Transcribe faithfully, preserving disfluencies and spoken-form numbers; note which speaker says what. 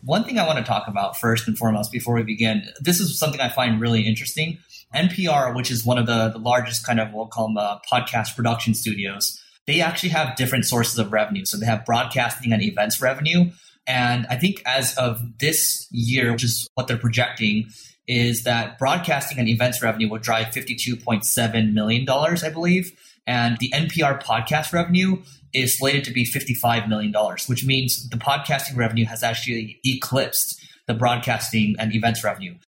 Speaker 1: one thing I want to talk about first and foremost before we begin, this is something I find really interesting. N P R, which is one of the, the largest kind of, we'll call them uh, podcast production studios, they actually have different sources of revenue. So they have broadcasting and events revenue. And I think as of this year, which is what they're projecting, is that broadcasting and events revenue will drive fifty-two point seven million dollars, I believe. And the N P R podcast revenue is slated to be fifty-five million dollars, which means the podcasting revenue has actually eclipsed the broadcasting and events revenue.